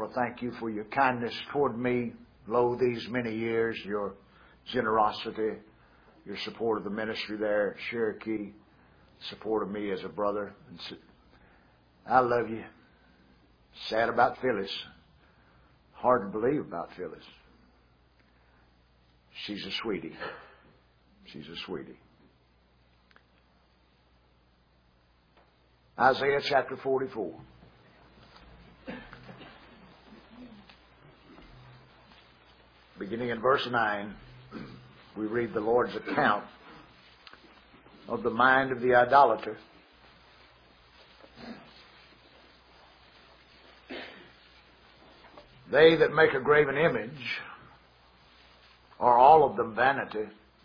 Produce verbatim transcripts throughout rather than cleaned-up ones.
to thank you for your kindness toward me, lo, these many years, your generosity, your support of the ministry there at Cherokee, support of me as a brother. I love you. Sad about Phyllis. Hard to believe about Phyllis. She's a sweetie. She's a sweetie. Isaiah chapter forty-four. Beginning in verse nine, we read the Lord's account of the mind of the idolater. They that make a graven image are all of them vanity,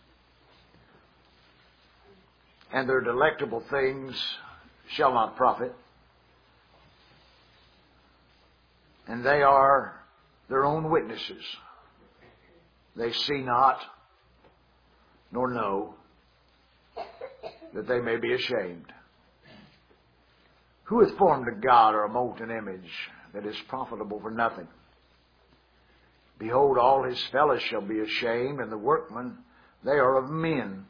and their delectable things shall not profit, and they are their own witnesses. They see not, nor know, that they may be ashamed. Who hath formed a god or a molten image that is profitable for nothing? Behold, all his fellows shall be ashamed, and the workmen, they are of men.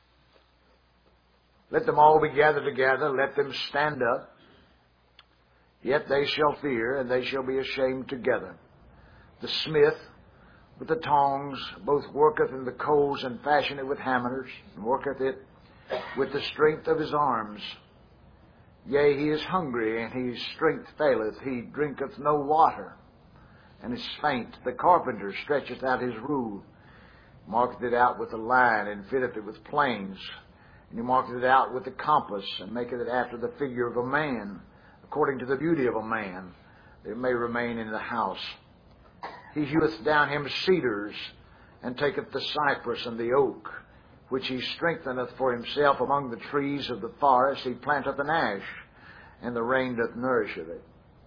Let them all be gathered together, let them stand up. Yet they shall fear, and they shall be ashamed together. The smith with the tongs both worketh in the coals, and fashioneth with hammers, and worketh it with the strength of his arms. Yea, he is hungry, and his strength faileth. He drinketh no water, and is faint. The carpenter stretcheth out his rule, marketh it out with a line, and fitteth it with planes. And he marketh it out with the compass, and maketh it after the figure of a man, according to the beauty of a man, that it may remain in the house. He heweth down him cedars, and taketh the cypress and the oak, which he strengtheneth for himself among the trees of the forest. He planteth an ash, and the rain doth nourish it.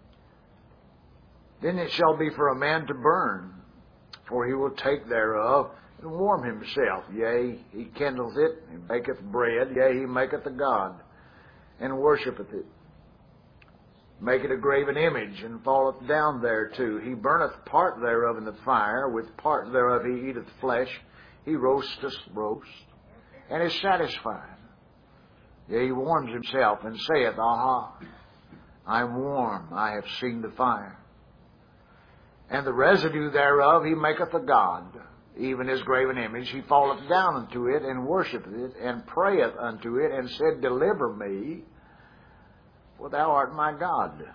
Then it shall be for a man to burn, for he will take thereof, and warm himself. Yea, he kindleth it, and baketh bread. Yea, he maketh a god, and worshippeth it. Maketh a graven image, and falleth down thereto. He burneth part thereof in the fire. With part thereof he eateth flesh. He roasteth roast, and is satisfied. Yea, he warms himself, and saith, Aha, I am warm, I have seen the fire. And the residue thereof he maketh a god, even his graven image. He falleth down unto it, and worshippeth it, and prayeth unto it, and said, Deliver me, for thou art my God.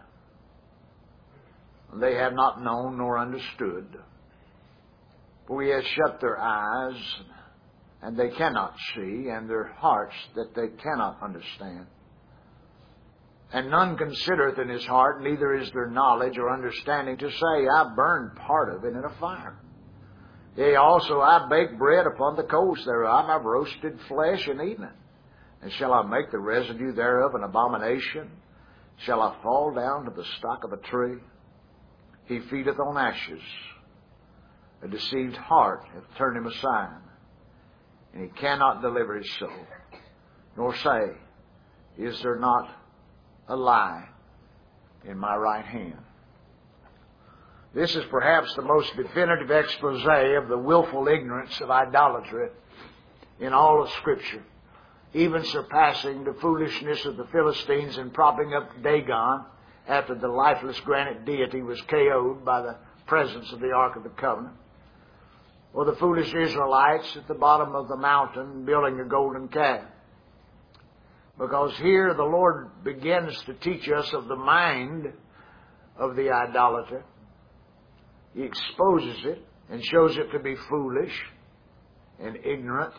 They have not known nor understood, for he has shut their eyes, and they cannot see, and their hearts that they cannot understand. And none considereth in his heart, neither is there knowledge or understanding to say, I burned part of it in a fire. Yea, also I bake bread upon the coals thereof, I have roasted flesh and eaten it. And shall I make the residue thereof an abomination? Shall I fall down to the stock of a tree? He feedeth on ashes. A deceived heart hath turned him aside, and he cannot deliver his soul, nor say, Is there not a lie in my right hand? This is perhaps the most definitive expose of the willful ignorance of idolatry in all of Scripture, even surpassing the foolishness of the Philistines in propping up Dagon after the lifeless granite deity was K O'd by the presence of the Ark of the Covenant, or the foolish Israelites at the bottom of the mountain building a golden calf. Because here the Lord begins to teach us of the mind of the idolater. He exposes it and shows it to be foolish and ignorant.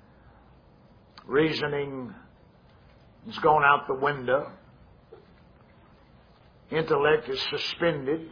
Reasoning has gone out the window. Intellect is suspended.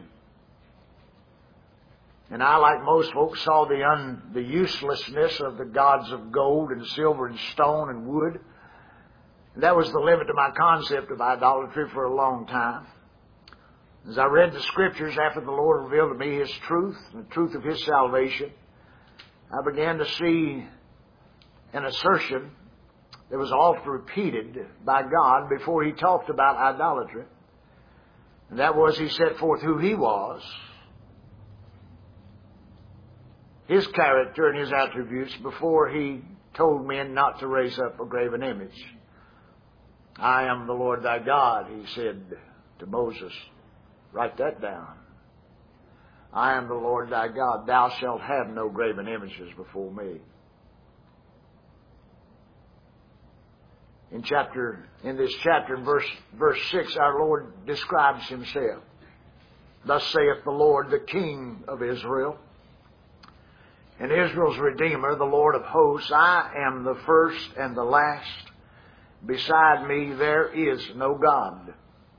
And I, like most folks, saw the, un, the uselessness of the gods of gold and silver and stone and wood. And that was the limit to my concept of idolatry for a long time. As I read the Scriptures after the Lord revealed to me His truth, the truth of His salvation, I began to see an assertion that was oft repeated by God before He talked about idolatry. And that was, He set forth who He was, His character and His attributes, before He told men not to raise up a graven image. I am the Lord thy God, He said to Moses. Write that down. I am the Lord thy God. Thou shalt have no graven images before me. In chapter, in this chapter, in verse, verse six, our Lord describes Himself. Thus saith the Lord, the King of Israel, and Israel's Redeemer, the Lord of hosts, I am the first and the last. Beside me there is no God.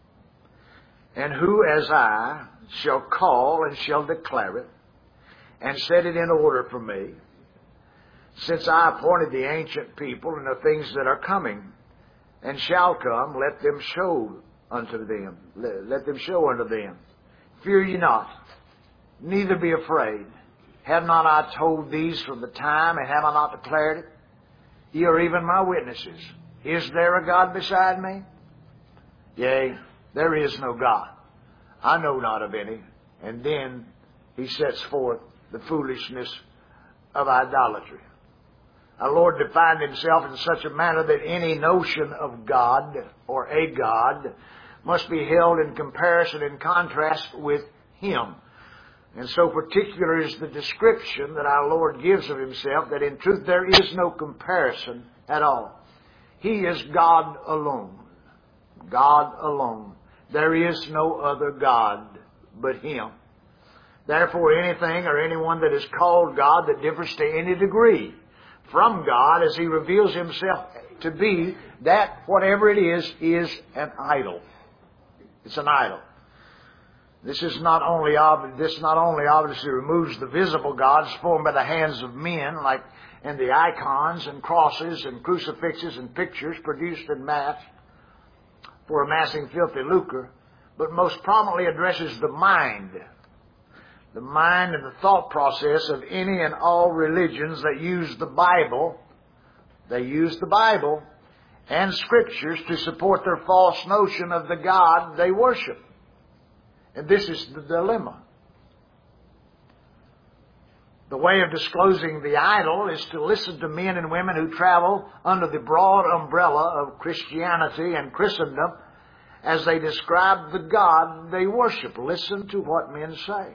And who as I shall call and shall declare it, and set it in order for me, since I appointed the ancient people and the things that are coming, and shall come, let them show unto them. Let them show unto them. Fear ye not, neither be afraid. Have not I told these from the time, and have I not declared it? Ye are even my witnesses. Is there a God beside me? Yea, there is no God. I know not of any. And then He sets forth the foolishness of idolatry. Our Lord defined Himself in such a manner that any notion of God or a God must be held in comparison and contrast with Him. And so particular is the description that our Lord gives of Himself that in truth there is no comparison at all. He is God alone. God alone. There is no other God but Him. Therefore, anything or anyone that is called God that differs to any degree from God as He reveals Himself to be, that whatever it is, is an idol. It's an idol. This is not only this not only obviously removes the visible gods formed by the hands of men, like and the icons and crosses and crucifixes and pictures produced in mass for amassing filthy lucre, but most prominently addresses the mind, the mind and the thought process of any and all religions that use the Bible. They use the Bible and Scriptures to support their false notion of the God they worship. And this is the dilemma. The way of disclosing the idol is to listen to men and women who travel under the broad umbrella of Christianity and Christendom as they describe the God they worship. Listen to what men say.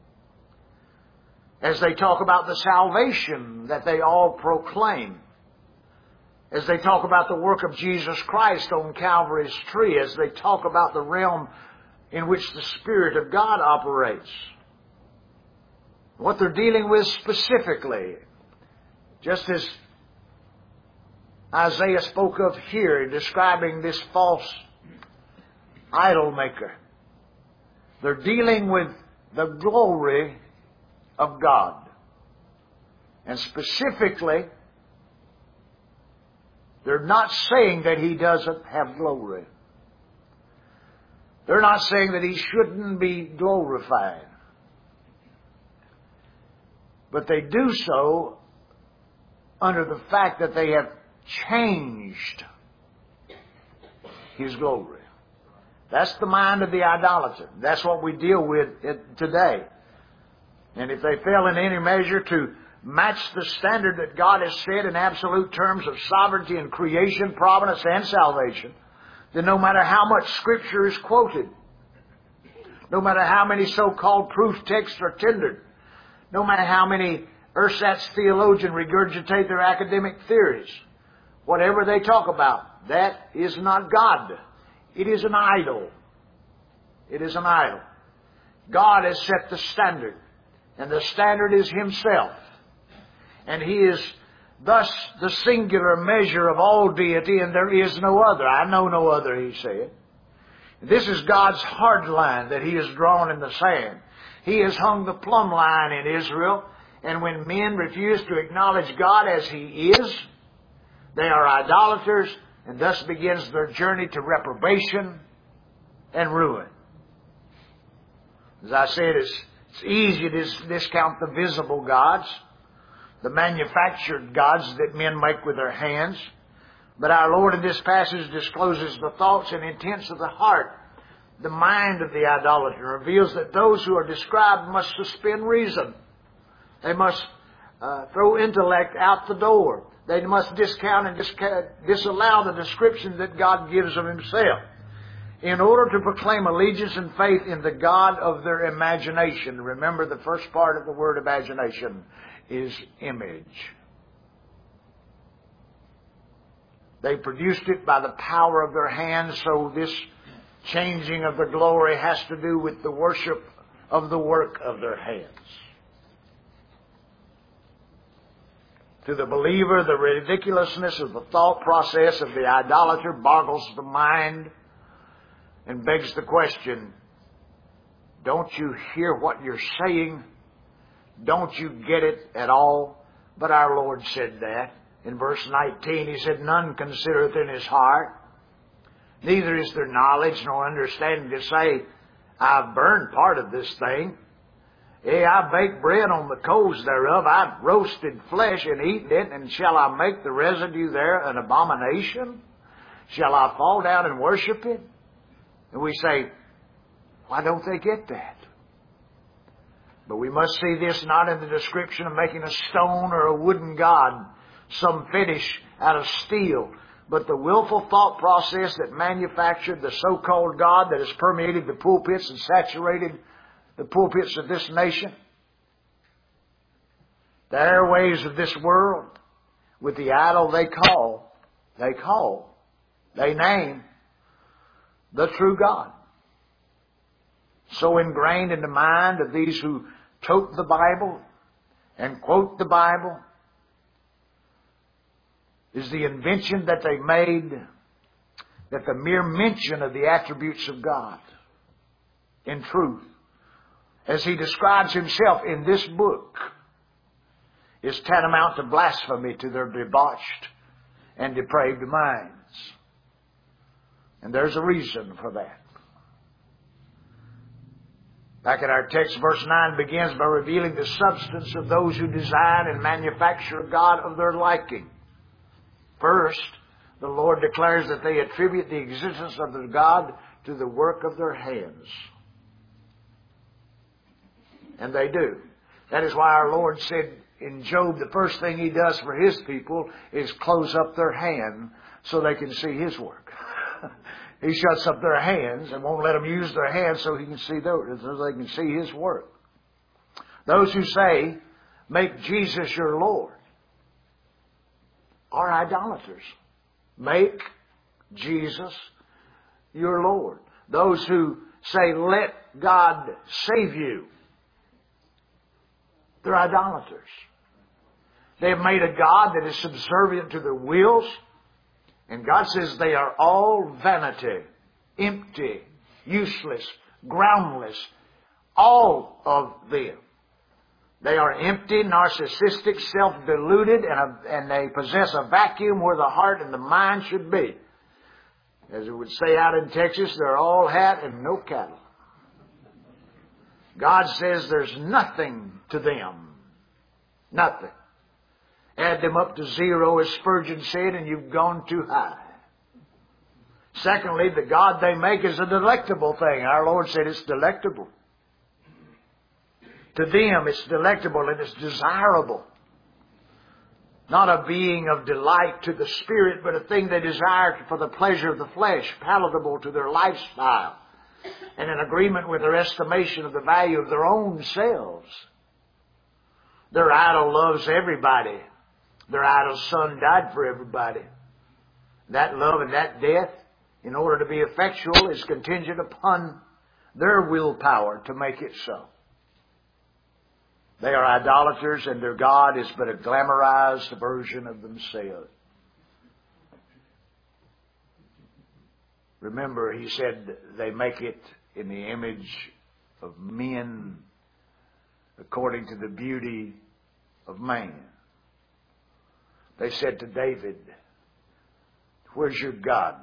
As they talk about the salvation that they all proclaim. As they talk about the work of Jesus Christ on Calvary's tree. As they talk about the realm in which the Spirit of God operates. What they're dealing with specifically, just as Isaiah spoke of here in describing this false idol maker. They're dealing with the glory of God. And specifically, they're not saying that He doesn't have glory. They're not saying that He shouldn't be glorified. But they do so under the fact that they have changed His glory. That's the mind of the idolater. That's what we deal with today. And if they fail in any measure to match the standard that God has set in absolute terms of sovereignty and creation, providence, and salvation, then no matter how much Scripture is quoted, no matter how many so-called proof texts are tendered, no matter how many ersatz theologians regurgitate their academic theories, whatever they talk about, that is not God. It is an idol. It is an idol. God has set the standard, and the standard is Himself. And He is thus the singular measure of all deity, and there is no other. I know no other, He said. This is God's hard line that He has drawn in the sand. He has hung the plumb line in Israel, and when men refuse to acknowledge God as He is, they are idolaters, and thus begins their journey to reprobation and ruin. As I said, it's, it's easy to discount the visible gods, the manufactured gods that men make with their hands. But our Lord in this passage discloses the thoughts and intents of the heart. the mind of the idolater, reveals that those who are described must suspend reason. They must uh, throw intellect out the door. They must discount and disca- disallow the description that God gives of Himself in order to proclaim allegiance and faith in the God of their imagination. Remember, the first part of the word imagination is image. They produced it by the power of their hands, so this changing of the glory has to do with the worship of the work of their hands. To the believer, the ridiculousness of the thought process of the idolater boggles the mind and begs the question, don't you hear what you're saying? Don't you get it at all? But our Lord said that. In verse nineteen, He said, none considereth in his heart, neither is there knowledge nor understanding to say, I've burned part of this thing. Yea, I baked bread on the coals thereof. I've roasted flesh and eaten it, and shall I make the residue there an abomination? Shall I fall down and worship it? And we say, why don't they get that? But we must see this not in the description of making a stone or a wooden god, some fetish out of steel, but the willful thought process that manufactured the so-called God that has permeated the pulpits and saturated the pulpits of this nation, the airways of this world, with the idol they call, they call, they name the true God. So ingrained in the mind of these who tote the Bible and quote the Bible is the invention that they made that the mere mention of the attributes of God in truth, as He describes Himself in this book, is tantamount to blasphemy to their debauched and depraved minds. And there's a reason for that. Back in our text, verse nine begins by revealing the substance of those who design and manufacture a God of their liking. First, the Lord declares that they attribute the existence of the God to the work of their hands. And they do. That is why our Lord said in Job, the first thing He does for His people is close up their hand so they can see His work. He shuts up their hands and won't let them use their hands so He can see their, so they can see His work. Those who say, make Jesus your Lord, are idolaters. Make Jesus your Lord. Those who say, let God save you, they're idolaters. They have made a God that is subservient to their wills. And God says they are all vanity, empty, useless, groundless. All of them. They are empty, narcissistic, self-deluded, and, a, and they possess a vacuum where the heart and the mind should be. As it would say out in Texas, they're all hat and no cattle. God says there's nothing to them. Nothing. Add them up to zero, as Spurgeon said, and you've gone too high. Secondly, the God they make is a delectable thing. Our Lord said it's delectable. To them, it's delectable and it's desirable. Not a being of delight to the spirit, but a thing they desire for the pleasure of the flesh, palatable to their lifestyle, and in agreement with their estimation of the value of their own selves. Their idol loves everybody. Their idol's Son died for everybody. That love and that death, in order to be effectual, is contingent upon their willpower to make it so. They are idolaters, and their God is but a glamorized version of themselves. Remember, He said they make it in the image of men according to the beauty of man. They said to David, where's your God?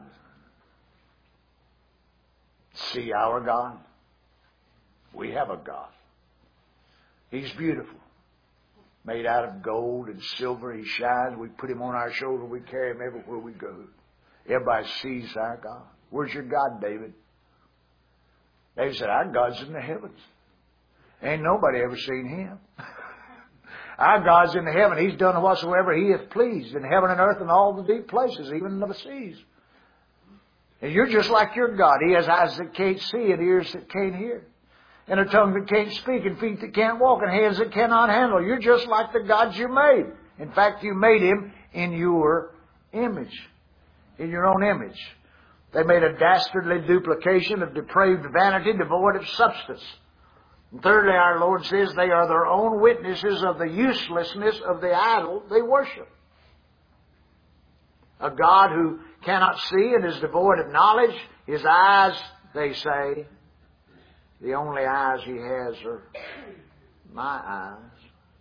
See our God? We have a God. He's beautiful. Made out of gold and silver. He shines. We put Him on our shoulder. We carry Him everywhere we go. Everybody sees our God. Where's your God, David? They said, our God's in the heavens. Ain't nobody ever seen Him. Our God's in the heaven. He's done whatsoever He hath pleased in heaven and earth and all the deep places, even in the seas. And you're just like your God. He has eyes that can't see and ears that can't hear, and a tongue that can't speak and feet that can't walk and hands that cannot handle. You're just like the gods you made. In fact, you made Him in your image, in your own image. They made a dastardly duplication of depraved vanity, devoid of substance. And thirdly, our Lord says they are their own witnesses of the uselessness of the idol they worship. A God who cannot see and is devoid of knowledge. His eyes, they say, the only eyes He has are my eyes.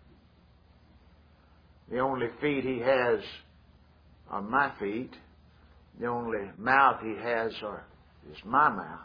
The only feet He has are my feet. The only mouth He has are, is my mouth.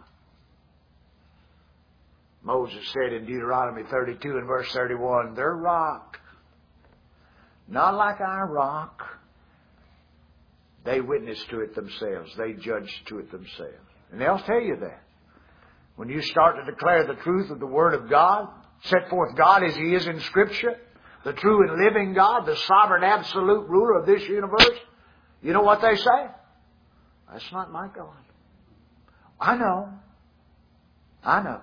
Moses said in Deuteronomy thirty-two and verse thirty-one, their rock, not like our rock. They witness to it themselves. They judge to it themselves. And they'll tell you that. When you start to declare the truth of the Word of God, set forth God as He is in Scripture, the true and living God, the sovereign absolute ruler of this universe, you know what they say? That's not my God. I know. I know.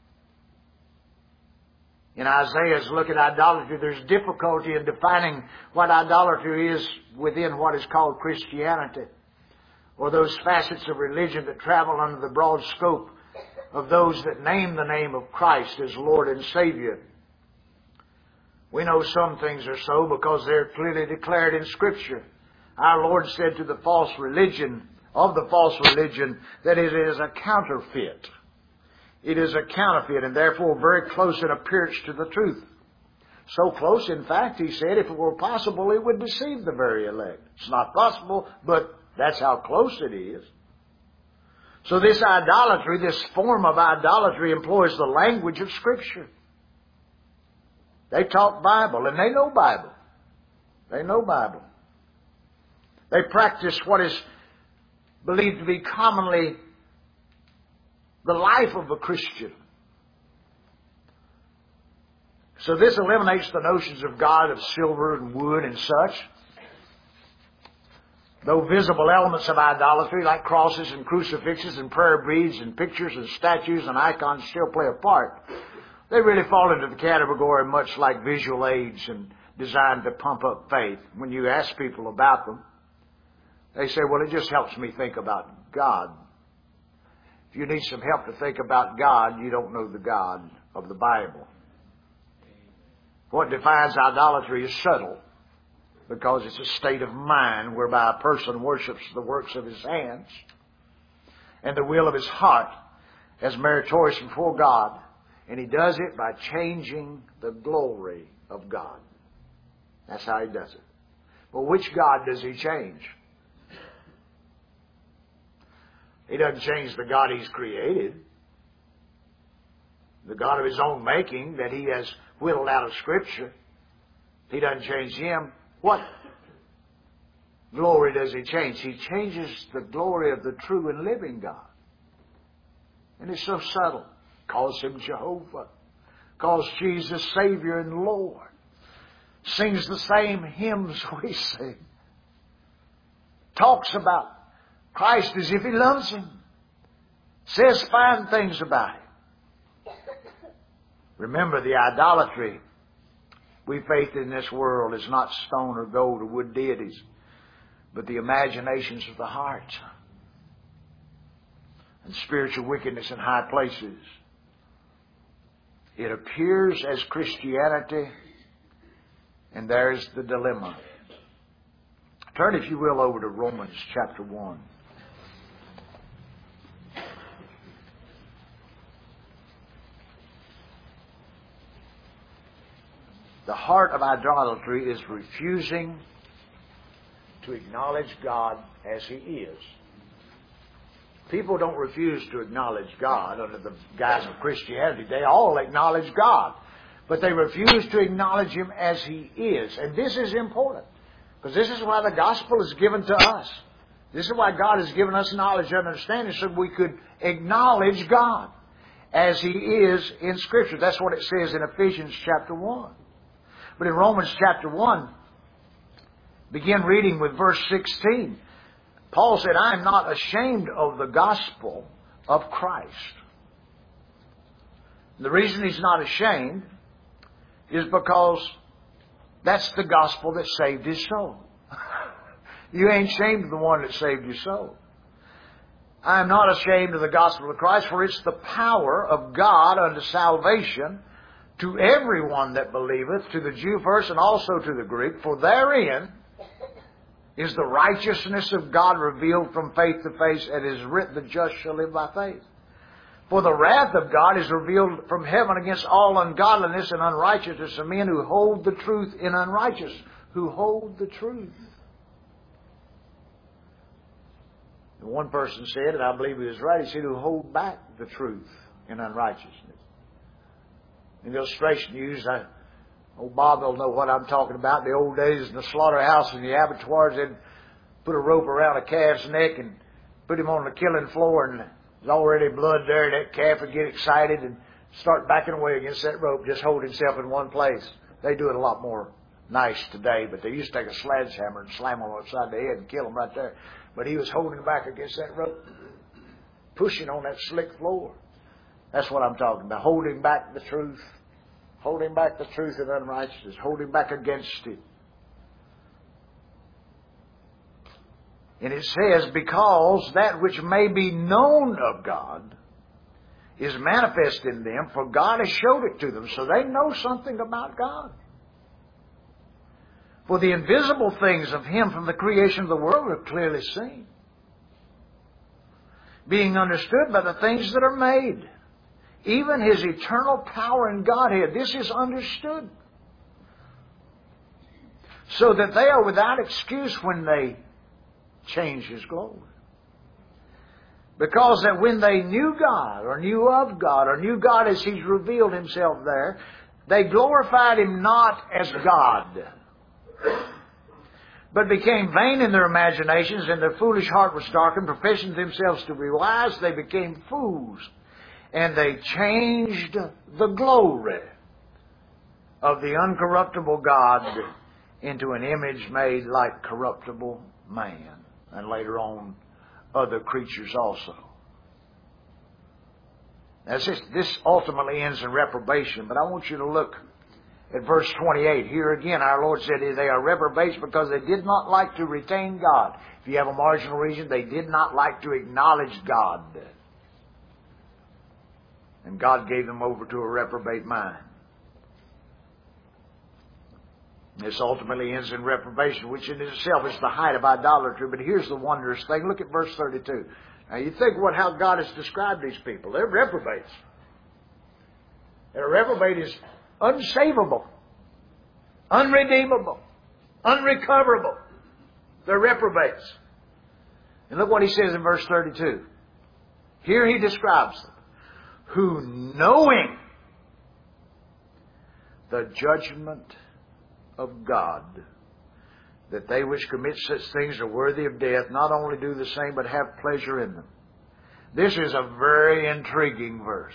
In Isaiah's look at idolatry, there's difficulty in defining what idolatry is within what is called Christianity, or those facets of religion that travel under the broad scope of those that name the name of Christ as Lord and Savior. We know some things are so because they're clearly declared in Scripture. Our Lord said to the false religion, of the false religion, that it is a counterfeit. It is a counterfeit and therefore very close in appearance to the truth. So close, in fact, He said, if it were possible, it would deceive the very elect. It's not possible, but that's how close it is. So this idolatry, this form of idolatry, employs the language of Scripture. They talk Bible, and they know Bible. They know Bible. They practice what is believed to be commonly the life of a Christian. So this eliminates the notions of God of silver and wood and such. Though visible elements of idolatry like crosses and crucifixes and prayer beads and pictures and statues and icons still play a part, they really fall into the category much like visual aids and designed to pump up faith. When you ask people about them, they say, well, it just helps me think about God. If you need some help to think about God, you don't know the God of the Bible. What defines idolatry is subtle, because it's a state of mind whereby a person worships the works of his hands and the will of his heart as meritorious before God. And he does it by changing the glory of God. That's how he does it. Well, which God does he change? He doesn't change the God He's created. The God of His own making that He has whittled out of Scripture. He doesn't change Him. What glory does He change? He changes the glory of the true and living God. And it's so subtle. Calls Him Jehovah. Calls Jesus Savior and Lord. Sings the same hymns we sing. Talks about Christ as if He loves him. Says fine things about Him. Remember, the idolatry we faith in this world is not stone or gold or wood deities, but the imaginations of the heart and spiritual wickedness in high places. It appears as Christianity, and there's the dilemma. Turn, if you will, over to Romans chapter one. The heart of idolatry is refusing to acknowledge God as He is. People don't refuse to acknowledge God under the guise of Christianity. They all acknowledge God. But they refuse to acknowledge Him as He is. And this is important, because this is why the gospel is given to us. This is why God has given us knowledge and understanding, so we could acknowledge God. as He is in Scripture. That's what it says in Ephesians chapter one. But in Romans chapter one, begin reading with verse sixteen. Paul said, I am not ashamed of the gospel of Christ. The reason he's not ashamed is because that's the gospel that saved his soul. You ain't ashamed of the one that saved your soul. I am not ashamed of the gospel of Christ, for it's the power of God unto salvation to everyone that believeth, to the Jew first and also to the Greek. For therein is the righteousness of God revealed from faith to faith, and it is written, the just shall live by faith. For the wrath of God is revealed from heaven against all ungodliness and unrighteousness of men who hold the truth in unrighteousness. Who hold the truth. And one person said, and I believe he was right, he said, who hold back the truth in unrighteousness. An illustration used, I, old Bob will know what I'm talking about. In the old days in the slaughterhouse and the abattoirs, they'd put a rope around a calf's neck and put him on the killing floor, and there's already blood there, and that calf would get excited and start backing away against that rope, just hold himself in one place. They do it a lot more nice today, but they used to take a sledgehammer and slam him upside the head and kill him right there. But he was holding back against that rope, pushing on that slick floor. That's what I'm talking about. Holding back the truth. Holding back the truth in unrighteousness. Holding back against it. And it says, because that which may be known of God is manifest in them, for God has showed it to them. So they know something about God. For the invisible things of Him from the creation of the world are clearly seen, being understood by the things that are made. Even His eternal power and Godhead, this is understood. So that they are without excuse when they change His glory. Because that when they knew God, or knew of God, or knew God as He's revealed Himself there, they glorified Him not as God, but became vain in their imaginations, and their foolish heart was darkened. Professing themselves to be wise, they became fools. And they changed the glory of the uncorruptible God into an image made like corruptible man. And later on, other creatures also. Now, this, this ultimately ends in reprobation, but I want you to look at verse twenty-eight. Here again, our Lord said they are reprobates because they did not like to retain God. If you have a marginal reason, they did not like to acknowledge God. And God gave them over to a reprobate mind. This ultimately ends in reprobation, which in itself is the height of idolatry. But here's the wondrous thing. Look at verse thirty-two. Now you think what how God has described these people. They're reprobates. And a reprobate is unsavable, unredeemable, unrecoverable. They're reprobates. And look what He says in verse thirty-two. Here He describes them. Who, knowing the judgment of God, that they which commit such things are worthy of death, not only do the same, but have pleasure in them. This is a very intriguing verse.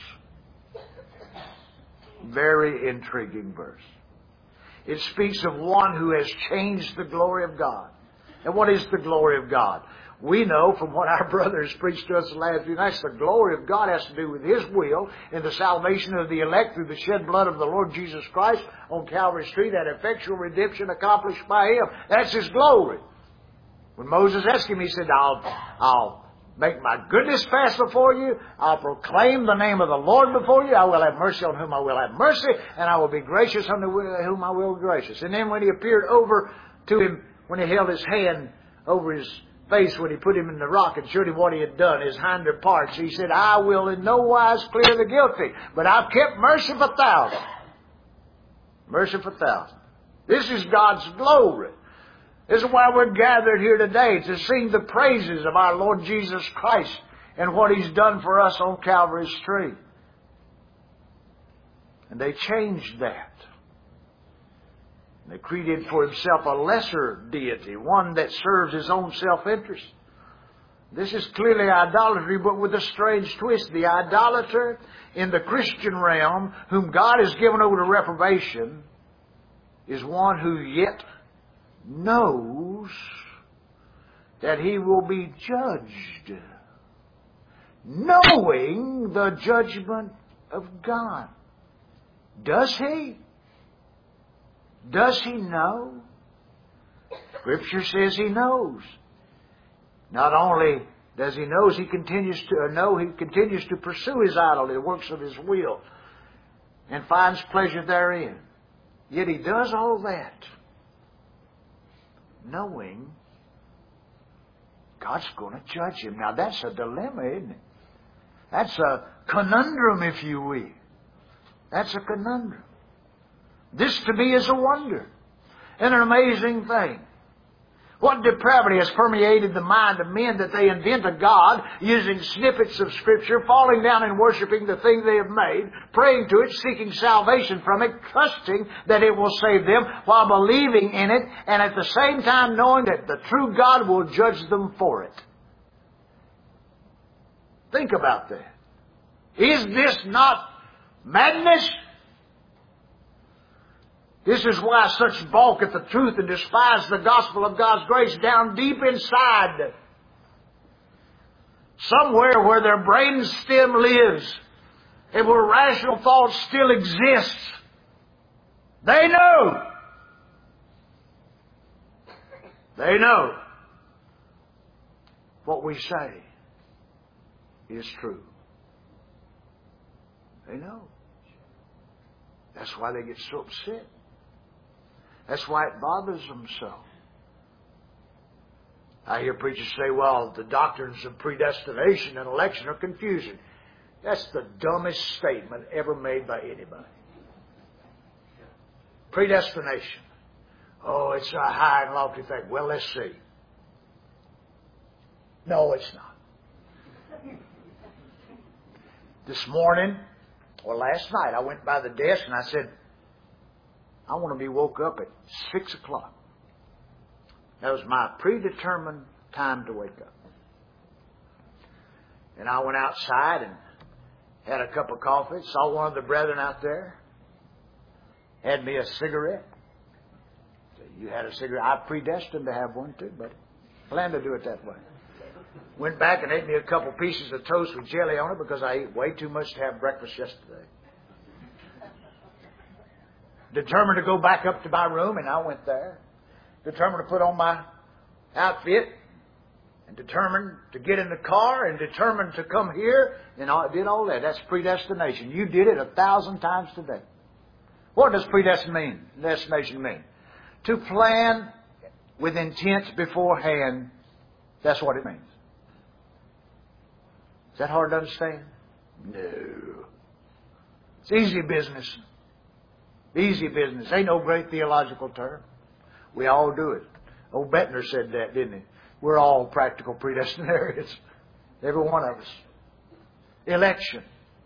Very intriguing verse. It speaks of one who has changed the glory of God. And what is the glory of God? We know from what our brothers preached to us the last few nights, the glory of God has to do with His will and the salvation of the elect through the shed blood of the Lord Jesus Christ on Calvary's tree, that effectual redemption accomplished by Him. That's His glory. When Moses asked Him, He said, I'll, I'll make my goodness pass before you. I'll proclaim the name of the Lord before you. I will have mercy on whom I will have mercy, and I will be gracious on whom I will be gracious. And then when He appeared over to him, when He held His hand over his face, when He put him in the rock and showed him what he had done, his hinder parts, He said, I will in no wise clear the guilty, but I've kept mercy for thousands. Mercy for thousands. This is God's glory. This is why we're gathered here today, to sing the praises of our Lord Jesus Christ and what He's done for us on Calvary's tree. And they changed that. They created for Himself a lesser deity, one that serves his own self-interest, This is clearly idolatry, but with a strange twist. The idolater in the Christian realm, whom God has given over to reprobation, is one who yet knows that he will be judged, knowing the judgment of God. Does he? Does he know? Scripture says he knows. Not only does he know, he continues to know, he continues to pursue his idol, the works of his will, and finds pleasure therein. Yet he does all that, knowing God's going to judge him. Now that's a dilemma, isn't it? That's a conundrum, if you will. That's a conundrum. This to me is a wonder and an amazing thing. What depravity has permeated the mind of men that they invent a God using snippets of Scripture, falling down and worshiping the thing they have made, praying to it, seeking salvation from it, trusting that it will save them, while believing in it, and at the same time knowing that the true God will judge them for it. Think about that. Is this not madness? This is why such balk at the truth and despise the gospel of God's grace down deep inside. Somewhere where their brain stem lives and where rational thought still exists. They know. They know what we say is true. They know. That's why they get so upset. That's why it bothers them so. I hear preachers say, well, the doctrines of predestination and election are confusing. That's the dumbest statement ever made by anybody. Predestination. Oh, it's a high and lofty thing. Well, let's see. No, it's not. This morning, or last night, I went by the desk and I said, I want to be woke up at six o'clock. That was my predetermined time to wake up. And I went outside and had a cup of coffee, saw one of the brethren out there, had me a cigarette. You had a cigarette. I predestined to have one too, but planned to do it that way. Went back and ate me a couple pieces of toast with jelly on it because I ate way too much to have breakfast yesterday. Determined to go back up to my room, and I went there. Determined to put on my outfit, and determined to get in the car, and determined to come here, and I did all that. That's predestination. You did it a thousand times today. What does predestination mean? To plan with intent beforehand. That's what it means. Is that hard to understand? No. It's easy business. Easy business. Ain't no great theological term. We all do it. Old Bettner said that, didn't he? We're all practical predestinarians. Every one of us. Election.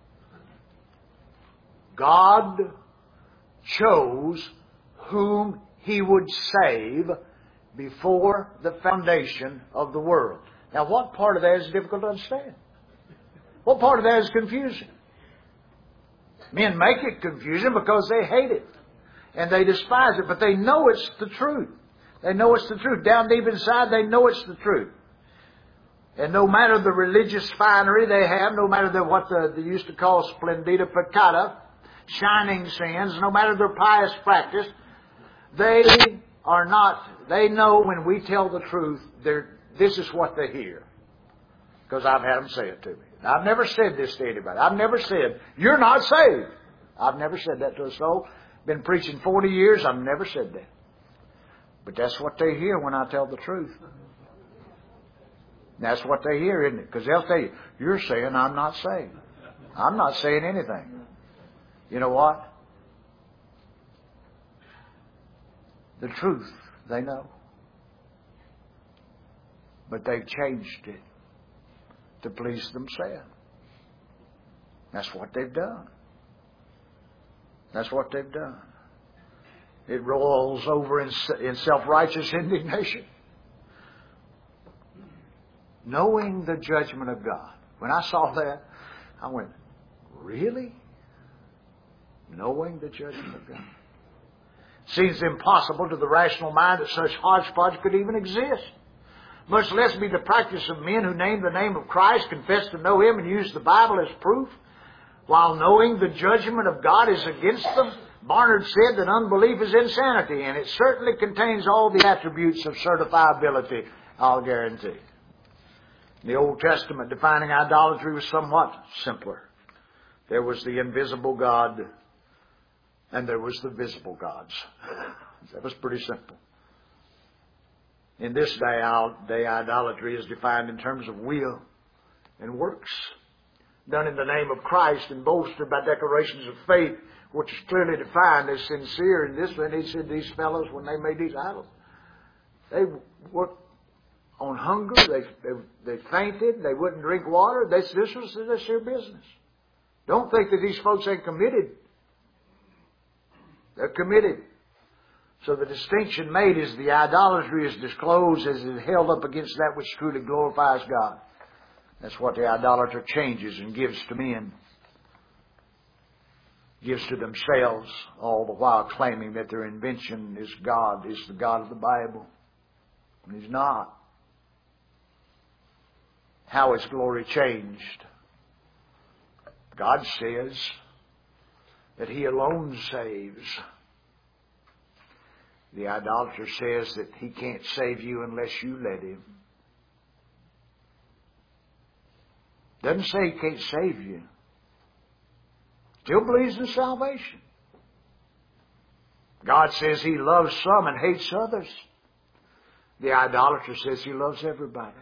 God chose whom He would save before the foundation of the world. Now, what part of that is difficult to understand? What part of that is confusing? Men make it confusing because they hate it. And they despise it. But they know it's the truth. They know it's the truth. Down deep inside, they know it's the truth. And no matter the religious finery they have, no matter the, what the, they used to call splendida peccata, shining sins, no matter their pious practice, they are not, they know when we tell the truth, this is what they hear. Because I've had them say it to me. I've never said this to anybody. I've never said, you're not saved. I've never said that to a soul. Been preaching forty years, I've never said that. But that's what they hear when I tell the truth. That's what they hear, isn't it? Because they'll tell you, you're saying I'm not saved. I'm not saying anything. You know what? The truth, they know. But they've changed it to please themselves. That's what they've done. That's what they've done. It rolls over in, in self-righteous indignation. Knowing the judgment of God. When I saw that, I went, really? Knowing the judgment of God. Seems impossible to the rational mind that such hodgepodge could even exist. Much less be the practice of men who name the name of Christ, confess to know Him, and use the Bible as proof, while knowing the judgment of God is against them. Barnard said that unbelief is insanity, and it certainly contains all the attributes of certifiability, I'll guarantee. The Old Testament defining idolatry was somewhat simpler. There was the invisible God, and there was the visible gods. That was pretty simple. In this day, day, idolatry is defined in terms of will and works, done in the name of Christ and bolstered by declarations of faith, which is clearly defined as sincere. And this, and he said, these fellows, when they made these idols, they worked on hunger, they, they they fainted, they wouldn't drink water. They, this was this their business. Don't think that these folks ain't committed. They're committed. So the distinction made is the idolatry is disclosed as it is held up against that which truly glorifies God. That's what the idolater changes and gives to men. Gives to themselves, all the while claiming that their invention is God, is the God of the Bible. And He's not. How is glory changed? God says that He alone saves. The idolater says that he can't save you unless you let Him. Doesn't say He can't save you. Still believes in salvation. God says He loves some and hates others. The idolater says He loves everybody.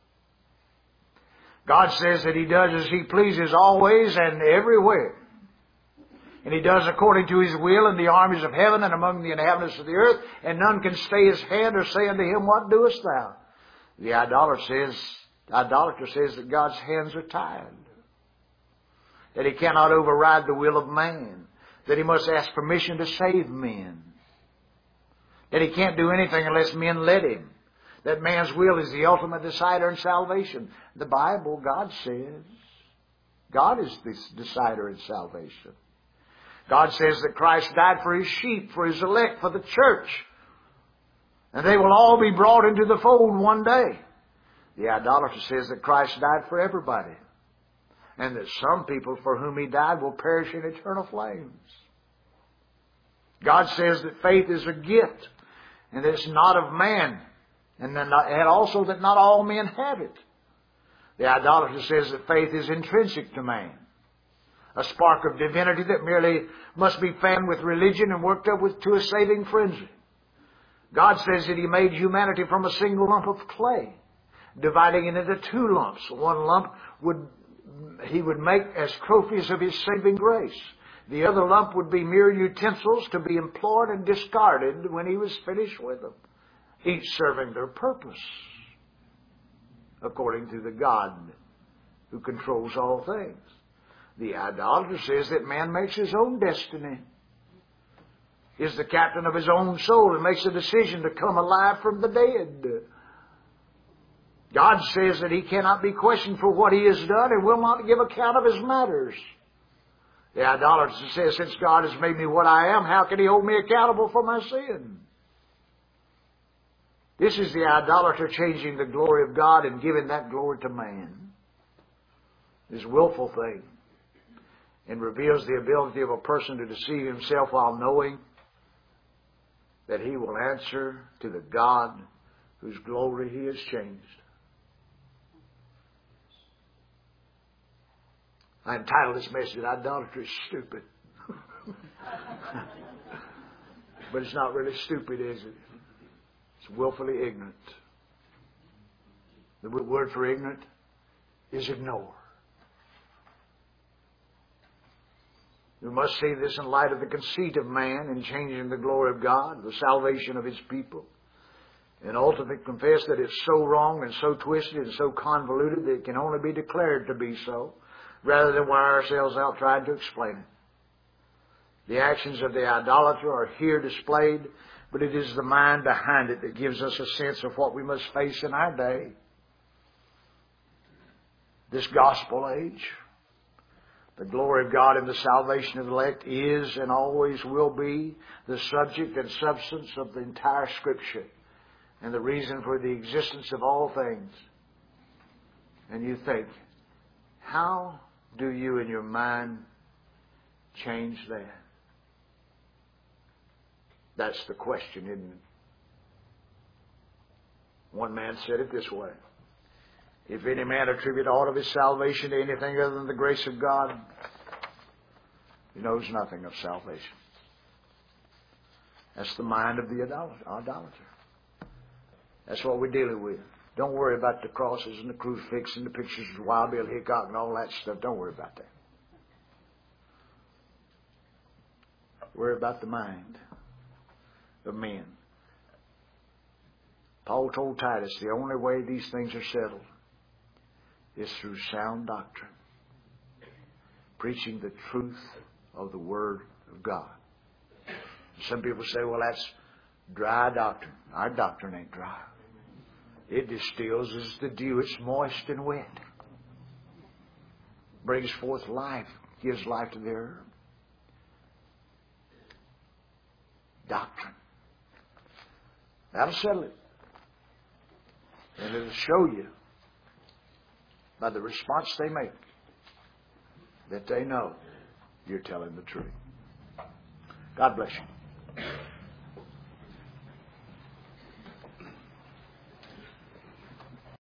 God says that He does as He pleases always and everywhere. And He does according to His will in the armies of heaven and among the inhabitants of the earth, and none can stay His hand or say unto Him, what doest thou? The idolater says, the idolater says that God's hands are tied. That He cannot override the will of man. That He must ask permission to save men. That He can't do anything unless men let Him. That man's will is the ultimate decider in salvation. The Bible, God says, God is the decider in salvation. God says that Christ died for His sheep, for His elect, for the church. And they will all be brought into the fold one day. The idolater says that Christ died for everybody. And that some people for whom He died will perish in eternal flames. God says that faith is a gift, and that it's not of man. And, then not, and also that not all men have it. The idolater says that faith is intrinsic to man. A spark of divinity that merely must be fanned with religion and worked up with to a saving frenzy. God says that He made humanity from a single lump of clay, dividing it into two lumps. One lump would He would make as trophies of His saving grace. The other lump would be mere utensils to be employed and discarded when He was finished with them, each serving their purpose, according to the God who controls all things. The idolater says that man makes his own destiny, is the captain of his own soul, and makes a decision to come alive from the dead. God says that He cannot be questioned for what He has done and will not give account of His matters. The idolater says, since God has made me what I am, how can He hold me accountable for my sin? This is the idolater changing the glory of God and giving that glory to man. This willful thing. And reveals the ability of a person to deceive himself while knowing that he will answer to the God whose glory he has changed. I entitled this message, Idolatry is Stupid. But it's not really stupid, is it? It's willfully ignorant. The word for ignorant is ignore. We must see this in light of the conceit of man in changing the glory of God, the salvation of His people, and ultimately confess that it's so wrong and so twisted and so convoluted that it can only be declared to be so, rather than wear ourselves out trying to explain it. The actions of the idolater are here displayed, but it is the mind behind it that gives us a sense of what we must face in our day. this gospel age. The glory of God and the salvation of the elect is and always will be the subject and substance of the entire Scripture and the reason for the existence of all things. And you think, how do you in your mind change that? That's the question, isn't it? One man said it this way: if any man attribute aught of his salvation to anything other than the grace of God, he knows nothing of salvation. That's the mind of the idolater. That's what we're dealing with. Don't worry about the crosses and the crucifix and the pictures of Wild Bill Hickok and all that stuff. Don't worry about that. Worry about the mind of men. Paul told Titus the only way these things are settled is through sound doctrine, preaching the truth of the Word of God. Some people say, well, that's dry doctrine. Our doctrine ain't dry. It distills as the dew. It's moist and wet. Brings forth life. Gives life to the herb. Doctrine. That'll settle it. And it'll show you by the response they make that they know you're telling the truth. God bless you.